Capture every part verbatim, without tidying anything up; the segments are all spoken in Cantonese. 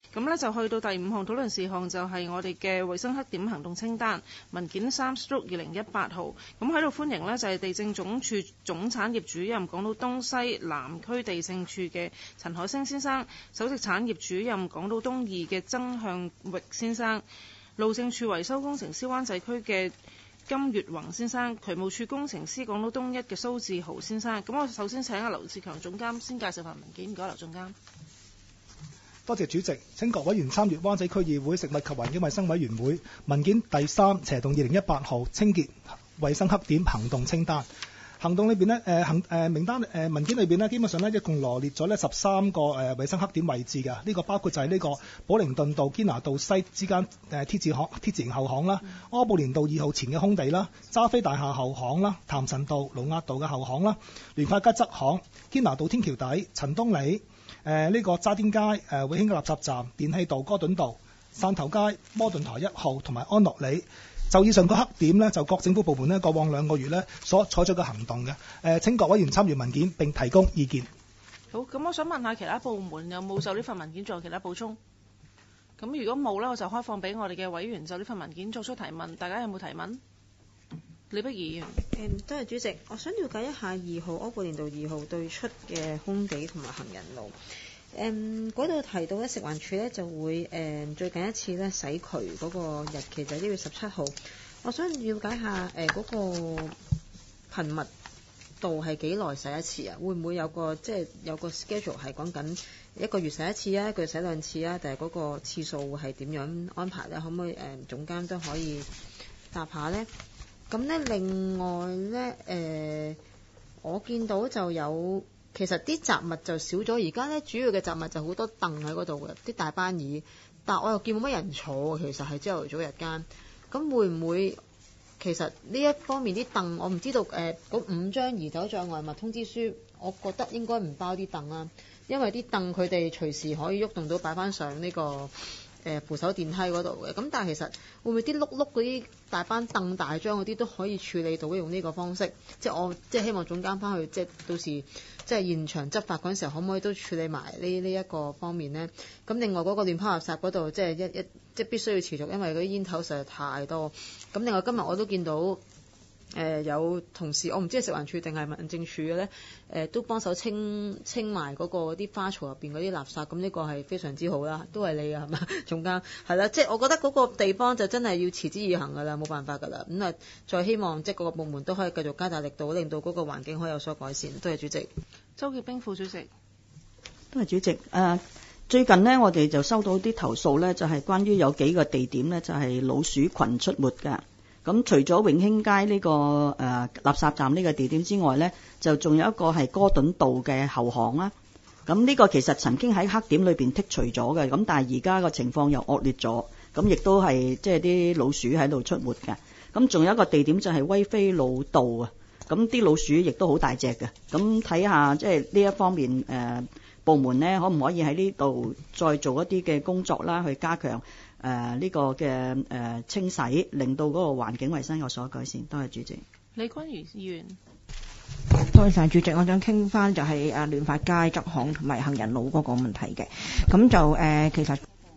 咁呢就去到第五項討論事項，就係我哋嘅衛生黑點行動清單文件三 stroke 二零一八號。咁喺度歡迎呢，就係地政總署總產業主任港島東西南區地政處嘅陳海星先生，首席產業主任港島東二嘅曾向域先生，路政署維修工程師灣仔區嘅金月宏先生，渠務署工程師港島東一嘅蘇志豪先生。咁我首先請阿劉志強總監先介紹份文件，唔該劉總監。 多謝主席，請各委員參閱灣仔區議會食物及環境衛生委員會文件第三斜動二零一八號清潔衛生黑點行動清單。行動裏邊呢，誒行誒名單誒、呃、文件裏邊呢，基本上呢，一共羅列咗呢十三個誒、呃、衛生黑點位置嘅。呢、這個包括就係呢個寶靈頓道堅拿道西之間誒 T 字巷 T 字形後巷啦，柯布連道二號前嘅空地啦，揸菲大廈後巷啦，譚臣道盧押道嘅後巷啦，聯發街側巷、堅拿道天橋底、陳東里。誒、呃、呢、這個渣甸街、誒、呃、永興嘅垃圾站、電氣道、哥頓道、汕頭街、摩頓台一號同埋安樂里。就以上個黑點呢，就各政府部門呢，過往兩個月呢所採取嘅行動嘅。誒、呃、請各委員參閱文件並提供意見。 好，咁我想問下其他部門有冇就呢份文件做其他補充？咁如果冇呢，我就開放俾我哋嘅委員就呢份文件作出提問。大家有冇提問？李碧儀議員。 誒，多謝主席。我想了解一下二號柯布連道二號對出嘅空地同埋行人路。誒，嗰度提到咧，食環署咧就會誒、嗯、最近一次咧洗渠嗰個日期就係一月十七號。我想了解下誒嗰、呃那個頻密度係幾耐洗一次啊？會唔會有個即係、就是、有個 schedule 係講緊一個月洗一次啊，一個月洗兩次啊？定係嗰個次數係點樣安排咧？可唔可以誒、呃、總監都可以答下咧？咁咧，另外咧，誒、呃，我見到就有，其實啲雜物就少咗。而家咧，主要嘅雜物就好多凳喺嗰度嘅，啲大班椅。但我又見冇乜人坐，其實係朝頭早日間。咁會唔會其實呢一方面啲凳，我唔知道誒，嗰、呃、五張移走障礙物通知書，我覺得應該唔包啲凳啦，因為啲凳佢哋隨時可以喐動到擺翻上呢、這個。誒扶手電梯嗰度嘅，咁但係其實會唔會啲碌碌嗰啲大班凳大張嗰啲都可以處理到用呢個方式？即係我即係希望總監翻去，即係到時即係現場執法嗰陣時候，可唔可以都處理埋呢呢一個方面呢？咁另外嗰個亂拋垃圾嗰度，即係一一即係必須要持續，因為嗰啲煙頭實在太多。咁另外今日我都見到。誒、呃、有同事，我唔知係食環署定係民政處嘅咧，誒、呃、都幫手清清埋嗰個啲花槽入邊嗰啲垃圾，咁呢個係非常之好啦，都係你嘅係嘛，總監係啦，即係我覺得嗰個地方就真係要持之以恆㗎啦，冇辦法㗎啦，咁啊再希望即係各個部門都可以繼續加大力度，令到嗰個環境可以有所改善。多謝主席。 周潔冰副主席。 多謝主席。誒、呃、最近呢，我哋就收到啲投訴咧，就係、是、關於有幾個地點咧，就係、是、老鼠群出沒㗎。咁除咗永興街呢、這個誒、呃、垃圾站呢個地點之外呢，就仲有一個係哥頓道嘅後巷啦。咁呢個其實曾經喺黑點裏邊剔除咗嘅，咁但係而家個情況又惡劣咗，咁亦都係即係啲老鼠喺度出沒嘅。咁仲有一個地點就係威菲路道啊，咁啲老鼠亦都好大隻嘅。咁睇下即係呢一方面誒、呃、部門呢，可唔可以喺呢度再做一啲嘅工作啦，去加強。誒、呃、呢、這個嘅誒、呃、清洗，令到嗰個環境衛生有所改善。多謝主席。 李君如議員。 多謝主席，我想傾翻就係誒聯發街側巷同埋行人路嗰個問題嘅。咁就誒、呃、其實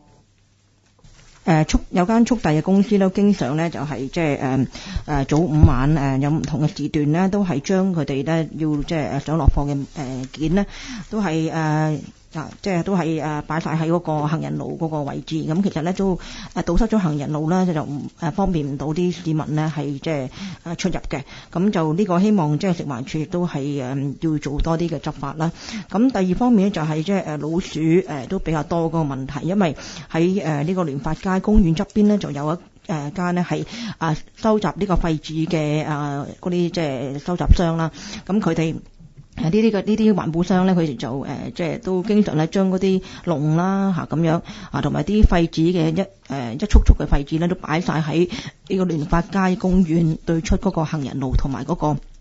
誒速、呃、有間速遞嘅公司都經常咧就係即係誒誒早午晚誒、呃、有唔同嘅時段咧，都係將佢哋咧要即係誒上落貨嘅誒件咧，都係誒。呃啊，即係都係誒擺晒喺嗰個行人路嗰個位置，咁其實咧都誒堵塞咗行人路啦，就唔誒方便唔到啲市民咧係即係誒出入嘅。咁就呢個希望即係食環署亦都係誒要做多啲嘅執法啦。咁第二方面咧就係即係誒老鼠誒都比較多嗰個問題，因為喺誒呢個聯發街公園側邊咧就有一誒間咧係啊收集呢個廢紙嘅啊嗰啲即係收集箱啦。咁佢哋誒呢啲嘅呢啲環保箱咧，佢哋就誒即係都經常咧將嗰啲籠啦嚇咁樣啊，同埋啲廢紙嘅一誒、呃、一束束嘅廢紙咧，都擺晒喺呢個聯發街公園對出嗰個行人路同埋嗰個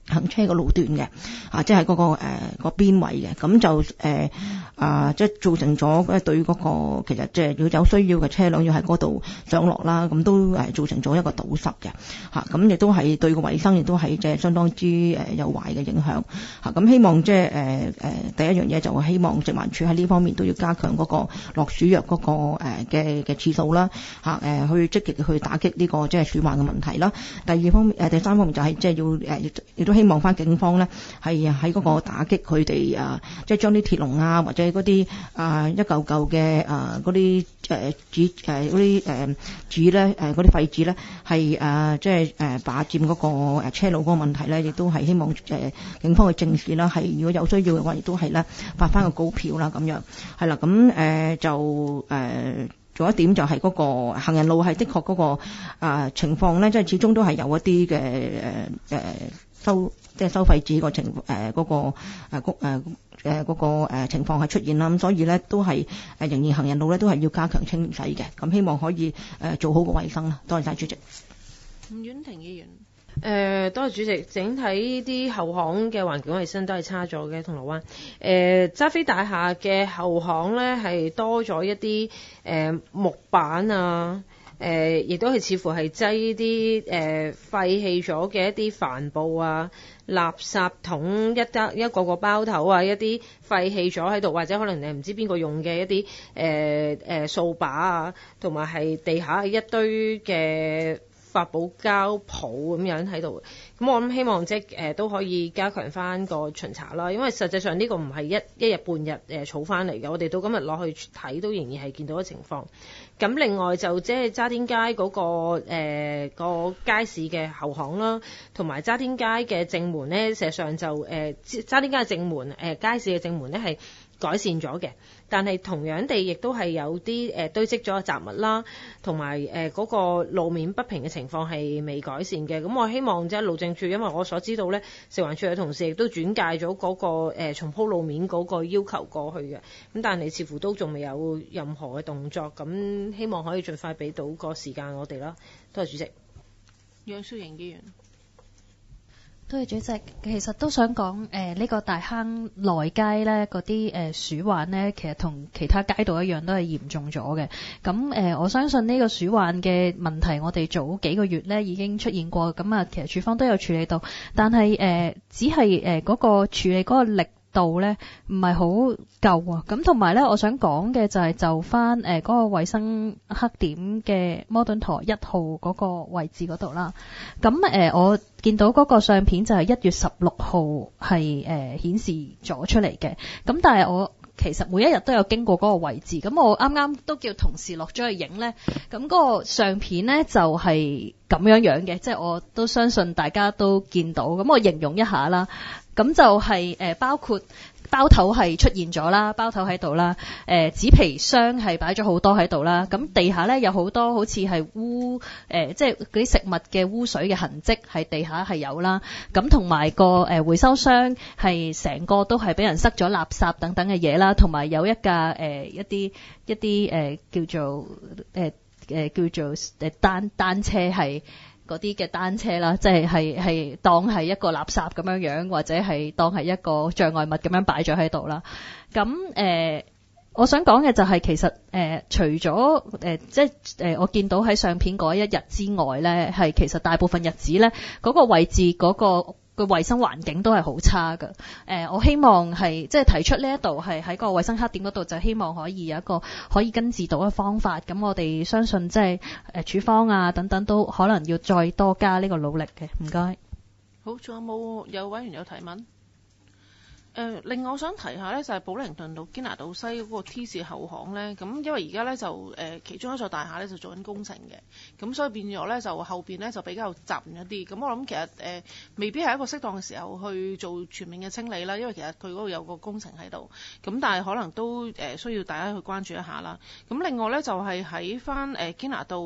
行車個路段嘅，啊，即係嗰、那個誒、呃那個邊位嘅，咁就誒、呃、啊，即係造成咗對嗰、那個其實即係如果有需要嘅車輛要喺嗰度上落啦，咁都誒造成咗一個堵塞嘅，嚇、啊，咁亦都係對個衞生亦都係即係相當之誒有壞嘅影響，嚇、啊，咁希望即係誒誒第一樣嘢就希望食環署喺呢方面都要加強嗰個落鼠藥嗰、那個嘅嘅、呃、次數啦，嚇、啊、誒、呃、去積極去打擊呢、這個即係鼠患嘅問題啦。第二方面誒、呃、第三方面就係即係要誒亦、呃、都希望翻警方咧係喺嗰個打擊佢哋啊，即係將啲鐵籠啊或者嗰啲啊一嚿嚿嘅啊嗰啲誒紙誒嗰啲誒紙咧誒嗰啲廢紙咧係誒即係誒霸佔嗰個誒車路嗰個問題咧，亦都係希望誒、呃、警方去正視啦。係如果有需要嘅話，亦都係咧發翻個告票啦咁樣係啦。咁誒、呃、就誒。呃仲有一點就係嗰個行人路係的確嗰、那個啊、呃、情況咧，即係始終都係有一啲嘅誒誒收即係收費紙個情誒嗰、呃那個誒誒誒嗰個誒情況係出現啦，咁所以咧都係誒仍然行人路咧都係要加強清洗嘅，咁希望可以誒做好個衞生啦。多謝晒主席。 吳婉婷議員。 誒、呃，多謝主席。整體啲後巷嘅環境衞生都係差咗嘅，銅鑼灣。誒、呃，揸飛大廈嘅後巷咧係多咗一啲誒、呃、木板啊，誒、呃，亦都係似乎係擠啲誒廢棄咗嘅一啲帆布啊、垃圾桶一得一個個包頭啊，一啲廢棄咗喺度，或者可能你唔知邊個用嘅一啲誒誒掃把啊，同埋係地下一堆嘅發泡膠泡咁樣喺度，咁我諗希望即係誒、呃、都可以加強翻個巡查啦，因為實際上呢個唔係一一日半日誒儲翻嚟嘅，我哋到今日落去睇都仍然係見到嘅情況。咁另外就即係渣甸街嗰、那個誒、呃那個街市嘅後巷啦，同埋渣甸街嘅正門咧，事實上就誒、呃、渣甸街嘅正門誒、呃、街市嘅正門咧係改善咗嘅，但係同樣地亦都係有啲誒、呃、堆積咗嘅雜物啦，同埋誒嗰個路面不平嘅情況係未改善嘅。咁我希望即係路政署，因為我所知道咧，食環署嘅同事亦都轉介咗嗰、那個誒、呃、重鋪路面嗰個要求過去嘅，咁但係似乎都仲未有任何嘅動作，咁希望可以盡快俾到個時間我哋啦。多謝主席。 楊淑瑩議員。 多謝主席，其實都想講誒呢個大坑內街咧嗰啲誒鼠患咧，其實同其他街道一樣都係嚴重咗嘅。咁誒、呃、我相信呢個鼠患嘅問題，我哋早幾個月咧已經出現過，咁啊其實署方都有處理到，但係誒、呃、只係誒嗰個處理嗰個力度咧唔係好夠啊。咁同埋咧，我想講嘅就係就翻誒嗰個衛生黑點嘅摩頓陀一號嗰個位置嗰度啦。咁誒、呃、我見到嗰個相片就係一月十六號係誒顯示咗出嚟嘅。咁但係我其實每一日都有經過嗰個位置，咁我啱啱都叫同事落咗去影咧。咁嗰個相片咧就係咁樣樣嘅，即係我都相信大家都見到。咁我形容一下啦。咁就係誒包括包頭係出現咗啦，包頭喺度啦，誒紙皮箱係擺咗好多喺度啦，咁地下咧有好多好似係污誒，即係嗰啲食物嘅污水嘅痕跡喺地下係有啦，咁同埋個誒回收箱係成個都係俾人塞咗垃圾等等嘅嘢啦，同埋有一架誒一啲一啲誒叫做誒誒叫做誒單單車係。嗰啲嘅單車啦，即係係係當係一個垃圾咁樣樣，或者係當係一個障礙物咁樣擺咗喺度啦。咁誒、呃，我想講嘅就係其實誒、呃，除咗誒、呃，即係誒、呃，我見到喺相片嗰一日之外咧，係其實大部分日子咧，嗰、嗰個位置嗰、嗰個。個衛生環境都係好差㗎。誒、呃，我希望係即係提出呢一度係喺個衛生黑點嗰度，就希望可以有一個可以根治到嘅方法。咁我哋相信即係誒處方啊等等都可能要再多加呢個努力嘅。唔該。 好，仲有冇有委員有提問？誒、呃，另外我想提下咧，就係、是、保靈頓道堅拿道西嗰個 T 字後巷咧，咁因為而家咧就誒、呃、其中一座大廈咧就做緊工程嘅，咁所以變咗咧就後邊咧就比較雜亂一啲，咁我諗其實誒、呃、未必係一個適當嘅時候去做全面嘅清理啦，因為其實佢嗰度有個工程喺度，咁但係可能都誒、呃、需要大家去關注一下啦。咁另外咧就係喺翻誒堅拿道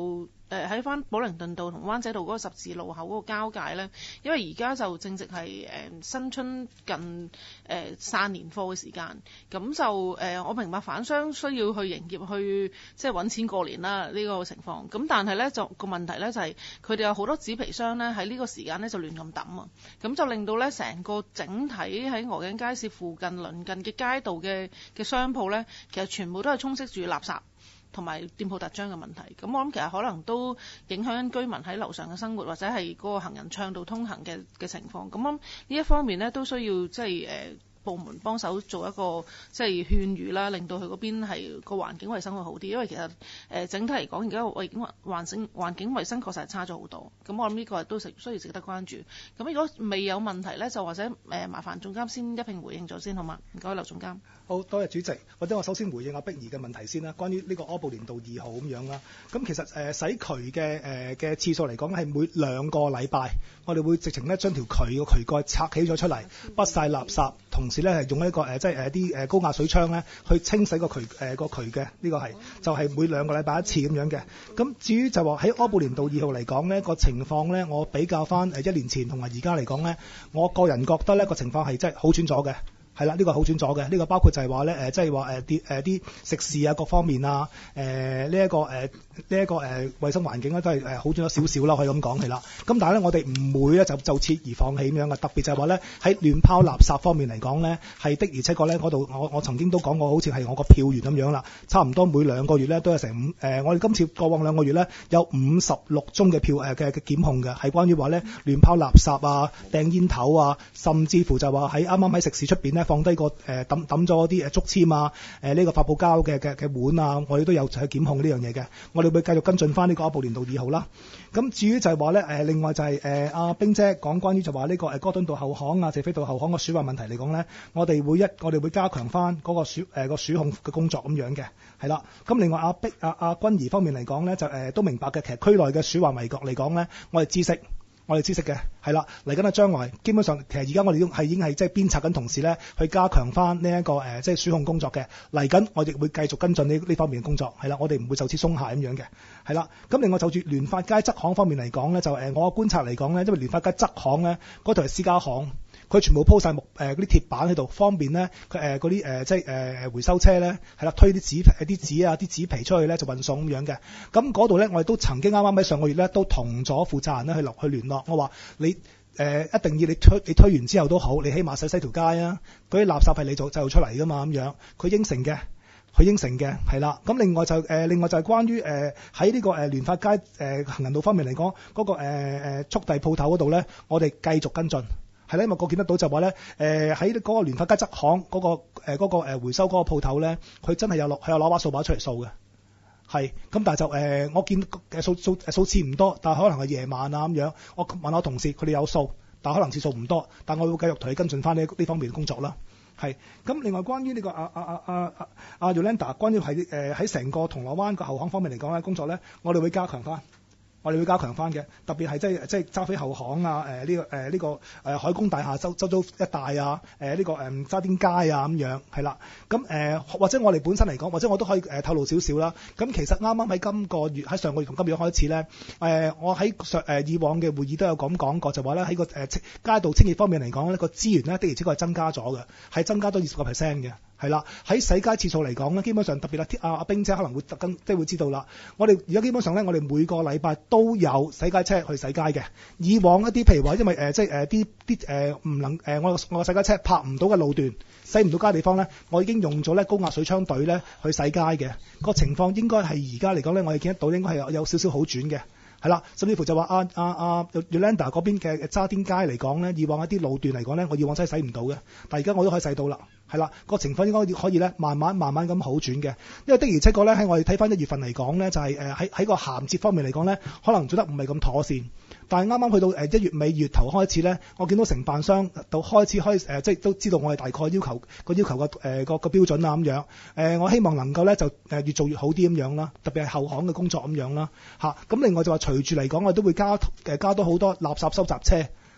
誒喺翻寶靈頓道同灣仔道嗰個十字路口嗰個交界咧，因為而家就正值係誒、呃、新春近誒、呃、散年貨嘅時間，咁就誒、呃、我明白販商需要去營業去即係揾錢過年啦呢、呢個情況，咁但係咧就個問題咧就係佢哋有好多紙皮箱咧喺呢個時間咧就亂咁抌啊，咁就令到咧成個整體喺鵝頸街市附近鄰近嘅街道嘅嘅商鋪咧，其實全部都係充斥住垃圾同埋店鋪特張嘅問題，咁我諗其實可能都影響居民喺樓上嘅生活，或者係嗰個行人暢道通行嘅嘅情況。咁我諗呢一方面呢，都需要即係誒部門幫手做一個即係勸喻啦，令到佢嗰邊係個環境衛生會好啲。因為其實誒、呃、整體嚟講，而家環境環境環境衛生確實係差咗好多。咁我諗呢個都需要值得關注。咁如果未有問題呢，就或者誒、呃、麻煩總監先一併回應咗先好嗎？唔該，劉總監。 好多謝主席，或者我首先回應阿碧儀嘅問題先啦。關於呢個柯布連道二號咁樣啦，咁其實誒、呃、洗渠嘅誒嘅次數嚟講係每兩個禮拜，我哋會直情咧將條渠個渠蓋拆起咗出嚟，剝晒垃圾，同時咧係用一個誒、呃、即係誒啲誒高壓水槍咧去清洗個渠誒、呃、個渠嘅，呢、這個係就係、是、每兩個禮拜一次咁樣嘅。咁至於就話喺柯布連道二號嚟講呢個情況咧，我比較翻誒一年前同埋而家嚟講咧，我個人覺得呢個情況係真係好轉咗嘅。係啦，呢、這個好轉咗嘅，呢、這個包括就係話咧誒，即係話誒啲誒啲食肆啊各方面啊，誒呢一個誒呢一個誒衞、呃、生環境咧都係誒好轉咗少少啦，可以咁講係啦。咁但係咧，我哋唔會咧就就此而放棄咁樣嘅，特別就係話咧喺亂拋垃圾方面嚟講咧，係的而且確咧嗰度我我曾經都講過，好似係我個票源咁樣啦，差唔多每兩個月咧都有成五誒、呃，我哋今次過往兩個月咧有五十六宗嘅票誒嘅嘅檢控嘅，係關於話咧亂拋垃圾啊、掟煙頭啊，甚至乎就話喺啱啱喺食肆出邊咧。放低個誒抌抌咗啲誒竹籤啊，誒、呃、呢、這個發泡膠嘅嘅嘅碗啊，我哋都有去檢控呢樣嘢嘅。我哋會繼續跟進翻呢個柯布連道二號啦。咁至於就係話咧誒，另外就係誒阿冰姐講關於就話呢個誒哥頓道後巷啊、謝斐道後巷個鼠患問題嚟講咧，我哋會一我哋會加強翻嗰個鼠誒、呃、個鼠控嘅工作咁樣嘅，係啦。咁另外阿碧阿阿君怡方面嚟講咧，就誒、呃、都明白嘅。其實區內嘅鼠患危局嚟講咧，我哋知識。我哋知識嘅係啦，嚟緊嘅將來基本上其實而家我哋都係已經係即係鞭策緊同事咧，去加強翻呢一個誒、呃、即係鼠控工作嘅。嚟緊我哋會繼續跟進呢呢方面嘅工作，係啦，我哋唔會就此鬆懈咁樣嘅，係啦。咁另外就住聯發街側巷方面嚟講咧，就誒、呃、我嘅觀察嚟講咧，因為聯發街側巷咧嗰度係私家巷。佢全部鋪晒木誒嗰啲鐵板喺度，方便咧佢誒嗰啲誒即係誒回收車咧係啦，推啲紙誒啲紙啊啲紙皮出去咧就運送咁樣嘅。咁嗰度咧我哋都曾經啱啱喺上個月咧都同咗負責人咧去落去聯絡，我話你誒、呃、一定要你推你推完之後都好，你起碼洗洗條街啊，嗰啲垃圾係你做製造出嚟㗎嘛咁樣，佢應承嘅。佢應承嘅係啦，咁另外就誒、呃，另外就係關於誒喺呢個誒聯發街誒、呃、行人道方面嚟講，嗰、那個誒誒、呃、速遞鋪頭嗰度咧，我哋繼續跟進。係啦，因為我見得到就話咧，誒喺嗰個聯發街側巷嗰、那個誒嗰、呃那個呃、回收嗰個鋪頭咧，佢真係有攞佢有攞把掃把出嚟掃嘅，係咁，但係就誒、呃、我見嘅數數誒數次唔多，但係可能係夜晚啊咁樣，我問我同事佢哋有掃，但係可能次數唔多，但我會繼續同你跟進翻呢呢方面嘅工作啦。係咁，另外關於呢、這個阿阿阿阿阿阿 Yolanda 關於係誒喺成個銅鑼灣個後巷方面嚟講咧，工作咧，我哋會加強翻。我哋會加強翻嘅，特別係即係即係揸飛後巷啊，誒、呃、呢、這個誒呢、呃這個誒、呃、海工大廈周周遭一帶啊，誒、呃、呢、這個誒渣甸街啊咁樣係啦。咁誒、呃、或者我哋本身嚟講，或者我都可以誒、呃、透露少少啦。咁其實啱啱喺今個月喺上個月同今月開始咧，誒、呃、我喺上誒以往嘅會議都有咁講過，就話咧喺個誒、呃、街道清潔方面嚟講咧，個資源咧的而且確係增加咗嘅，係增加咗二十個 percent 嘅。係啦，喺洗街次數嚟講咧，基本上特別啦，阿阿冰姐可能會特登即係會知道啦。我哋而家基本上咧，我哋每個禮拜都有洗街車去洗街嘅。以往一啲譬如話，因為誒、呃、即係誒啲啲誒唔能誒、呃、我我個洗街車泊唔到嘅路段，洗唔到街地方咧，我已經用咗咧高壓水槍隊咧去洗街嘅。個情況應該係而家嚟講咧，我哋見得到應該係有有少少好轉嘅。係啦，甚至乎就話阿阿阿 Yolanda 嗰邊嘅渣甸街嚟講咧，以往一啲路段嚟講咧，我以往真係洗唔到嘅，但係而家我都可以洗到啦。係啦，個情況應該可以咧，慢慢慢慢咁好轉嘅。因為的而且確咧，喺我哋睇翻一月份嚟講咧，就係誒喺喺個銜接方面嚟講咧，可能做得唔係咁妥善。但係啱啱去到誒一月尾月頭開始咧，我見到承辦商到開始開誒、呃，即係都知道我哋大概要求個要求個誒個個標準啦咁樣。誒、呃，我希望能夠咧就誒越做越好啲咁樣啦，特別係後巷嘅工作咁樣啦嚇。咁、啊、另外就話隨住嚟講，我都會加誒加多好多垃圾收集車。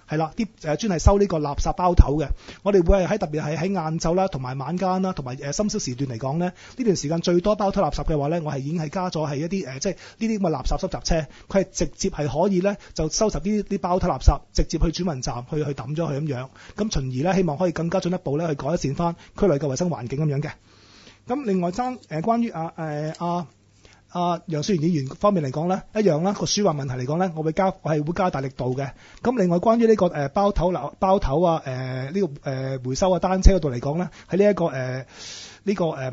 係啦，啲誒專係收呢個垃圾包頭嘅。我哋會係喺特別係喺晏晝啦，同埋晚間啦，同埋誒深宵時段嚟講咧，呢段時間最多包頭垃圾嘅話咧，我係已經係加咗係一啲誒、呃、即係呢啲咁嘅垃圾收集車，佢係直接係可以咧就收集呢啲包頭垃圾，直接去轉運站去去抌咗佢咁樣，咁從而咧希望可以更加進一步咧去改善翻區內嘅衞生環境咁樣嘅。咁另外爭誒、呃、關於啊誒啊啊楊雪賢議員方面嚟講咧，一樣啦，個鼠患問題嚟講咧，我會加我係會加大力度嘅。咁另外關於呢、這個誒、呃、包頭嗱包頭啊誒呢、呃這個誒、呃、回收啊單車嗰度嚟講咧，喺呢一個誒呢、呃這個誒、呃、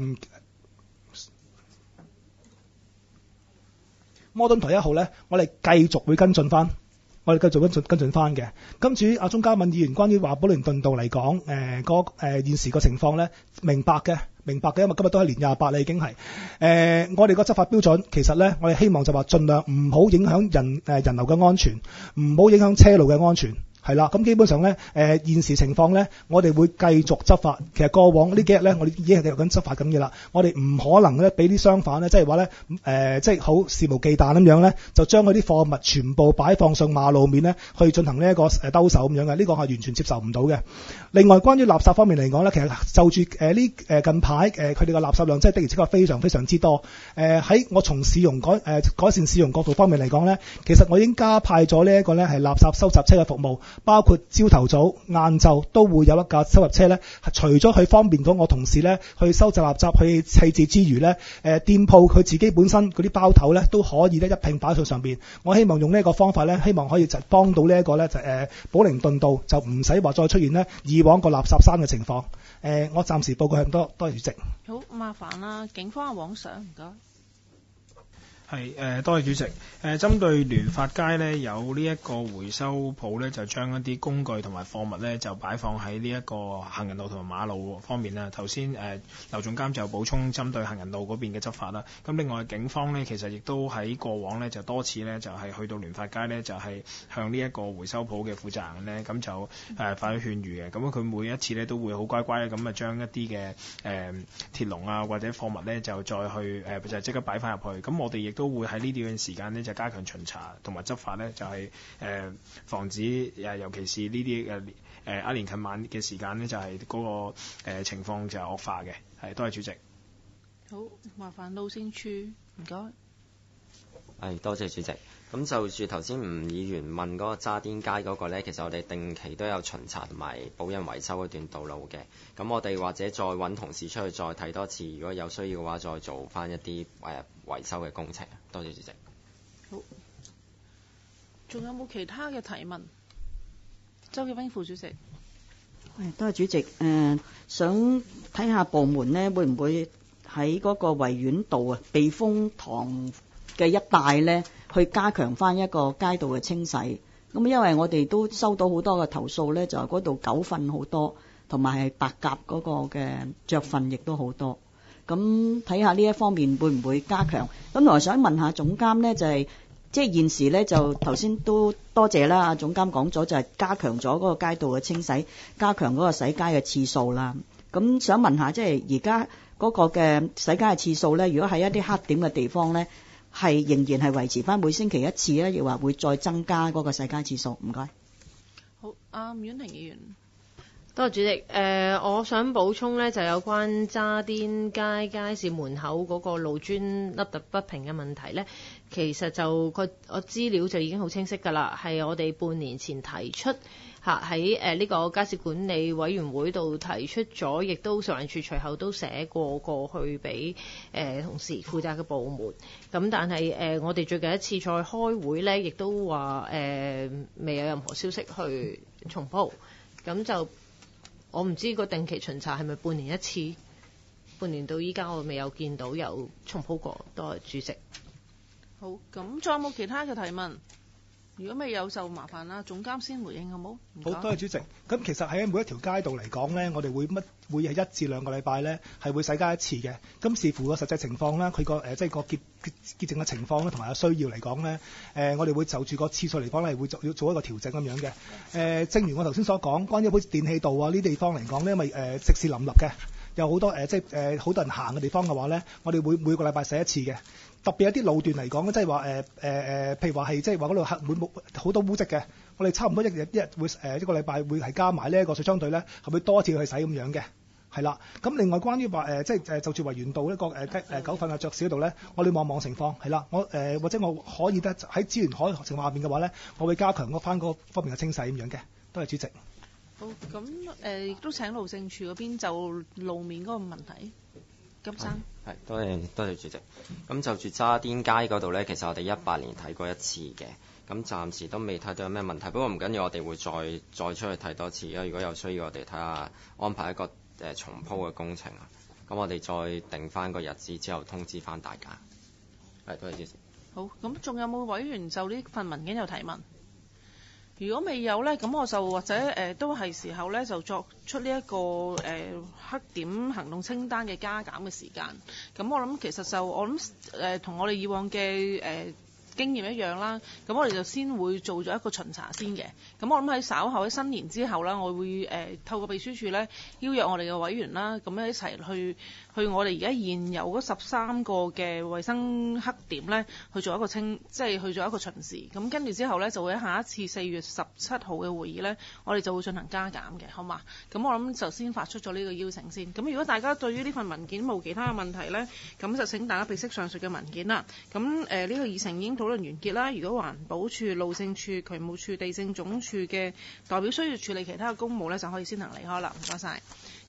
摩頓台一號咧，我哋繼續會跟進翻。我哋繼續跟進跟進翻嘅。咁至於阿鍾嘉敏議員關於話保靈頓道嚟講，誒、呃、個誒、呃、現時個情況咧，明白嘅，明白嘅，因為今日都係年廿八啦，已經係誒、呃、我哋個執法標準，其實咧，我哋希望就話盡量唔好影響人誒、呃、人流嘅安全，唔好影響車路嘅安全。係啦，咁基本上咧，誒、呃、現時情況咧，我哋會繼續執法。其實過往呢幾日咧，我哋已經係繼續緊執法緊嘅啦。我哋唔可能咧俾啲商販咧，即係話咧，誒、呃、即係好肆無忌憚咁樣咧，就將嗰啲貨物全部擺放上馬路面咧，去進行呢一個誒兜售咁樣嘅。呢、這個係完全接受唔到嘅。另外，關於垃圾方面嚟講咧，其實就住誒呢誒近排誒佢哋嘅垃圾量，即係的而且確非常非常之多。誒、呃、喺我從市容改誒、呃、改善市容角度方面嚟講咧，其實我已經加派咗呢一個咧係垃圾收集車嘅服務。包括朝頭早、晏晝都會有一架收集車咧，除咗去方便到我同事咧去收集垃圾、去棄置之餘咧，誒、呃、店鋪佢自己本身嗰啲包頭咧都可以咧一拼擺喺上邊。我希望用呢一個方法咧，希望可以就幫到呢一個咧就誒保靈頓道就唔使話再出現咧以往個垃圾山嘅情況。誒、呃，我暫時報告係咁多，多謝主席。 好，麻煩啦，警方阿黃 Sir，唔該。 係誒、呃，多謝主席。誒、呃，針對聯發街呢，有呢一個回收鋪呢，就將一啲工具同埋貨物呢，就擺放喺呢一個行人路同埋馬路方面啦。頭先誒劉總監就補充針對行人路嗰邊嘅執法啦。咁另外警方呢，其實亦都喺過往呢，就多次呢，就係、是、去到聯發街呢，就係、是、向呢一個回收鋪嘅負責人呢，咁就誒、呃、發咗勸喻嘅。咁佢每一次呢，都會好乖乖咁啊將一啲嘅誒鐵籠啊或者貨物呢，就再去誒、呃、就即刻擺翻入去。咁我哋亦都會喺呢段時間呢，就加強巡查同埋執法呢，就係、是、誒、呃、防止誒尤其是呢啲誒誒一年近晚嘅時間呢，就係、是、嗰、那個、呃、情況就係惡化嘅。係，多謝主席。 好，麻煩路政處，唔該。 係，多謝主席。咁就住頭先吳議員問嗰個渣甸街嗰個呢，其實我哋定期都有巡查同埋保養維修嗰段道路嘅。咁我哋或者再揾同事出去再睇多次，如果有需要嘅話，再做翻一啲誒、呃、維修嘅工程。多謝主席。 好，仲有冇其他嘅提問？周潔冰副主席。 誒，多謝主席。誒、呃，想睇下部門呢，會唔會喺嗰個維園道啊、避風塘嘅一帶呢，去加強翻一個街道嘅清洗。咁因為我哋都收到好多嘅投訴呢，就係嗰度狗糞好多，同埋係白鴿嗰個嘅雀糞亦都好多。咁睇下呢一方面會唔會加強？咁我想問下總監呢，就係即係現時呢，就頭先都多謝啦，阿總監講咗就係加強咗嗰個街道嘅清洗，加強嗰個洗街嘅次數啦。咁想問下，即係而家嗰個嘅洗街嘅次數呢，如果喺一啲黑點嘅地方呢，係仍然係維持翻每星期一次咧，亦話會再增加嗰個洗街次數。唔該。 好，阿伍婉婷議員。 多謝主席。誒、呃，我想補充呢，就有關渣甸街街市門口嗰個路磚凹凸不平嘅問題呢，其實就個我資料就已經好清晰㗎啦，係我哋半年前提出嚇喺誒呢個街市管理委員會度提出咗，亦都食環署隨後都寫過過去俾誒、呃、同時負責嘅部門。咁但係誒、呃、我哋最近一次再開會呢，亦都話誒、呃、未有任何消息去重鋪，咁就。我唔知個定期巡查係咪半年一次，半年到依家我未有見到有重鋪過。多謝主席。 好，咁仲有冇其他嘅提問？如果未有就麻煩啦，總監先回應好冇？ 好，多謝主席。咁其實喺每一條街道嚟講呢，我哋會乜會係一至兩個禮拜呢係會洗街一次嘅。咁視乎個實際情況啦，佢個誒即係個潔潔潔淨嘅情況咧，同埋個需要嚟講呢，誒、呃、我哋會就住個次數嚟講咧，係會做要做一個調整咁樣嘅。誒、呃，正如我頭先所講，關於好似電氣道啊呢啲地方嚟講呢，因為誒、呃、食肆林立嘅，有好多誒、呃、即係誒好多人行嘅地方嘅話呢，我哋會每個禮拜洗一次嘅。特別一啲路段嚟講咧，即係話誒誒誒，譬如話係即係話嗰度黑滿好多污漬嘅， 我哋差唔多一日一日會誒、呃、一個禮拜會係加埋呢一個水槍隊咧，係會多次去洗咁樣嘅。係啦，咁另外關於話誒，即係誒就住維園道呢個誒雞誒狗糞啊、雀屎嗰度咧，我哋望望情況係啦，我誒、呃、或者我可以咧喺資源可情況下邊嘅話咧，我會加強嗰翻嗰方面嘅清洗咁樣嘅。多謝主席。 好，咁誒亦都請路政署嗰邊就路面嗰個問題，金生。 係，多謝多謝主席。咁就住渣甸街嗰度咧，其實我哋一八年睇過一次嘅，咁暫時都未睇到有咩問題。不過唔緊要，我哋會再再出去睇多次。如果有需要，我哋睇下安排一個誒重鋪嘅工程啊。咁我哋再定翻個日子之後通知翻大家。係，多謝主席。 好，咁仲有冇委員就呢份文件有提問？如果未有呢，咁我就或者誒、呃、都係時候呢，就作出呢、這、一個誒、呃、黑點行動清單嘅加減嘅時間。咁我諗其實就我諗誒同我哋以往嘅誒、呃經驗一樣啦，咁我哋就先會做咗一個巡查先嘅。咁我諗喺稍後喺新年之後啦，我會誒、呃、透過秘書處咧邀約我哋嘅委員啦，咁樣一齊去去我哋而家現有嗰十三個嘅衛生黑點咧去做一個清，即係去做一個巡視。咁跟住之後咧就會喺下一次四月十七號嘅會議咧，我哋就會進行加減嘅，好嘛？咁我諗就先發出咗呢個邀請先。咁如果大家對於呢份文件冇其他嘅問題咧，咁就請大家備悉上述嘅文件啦。咁誒呢個議程已經討論完結啦。如果環保署、路政署、渠務署、地政總署嘅代表需要處理其他嘅公務咧，就可以先行離開啦。唔該晒。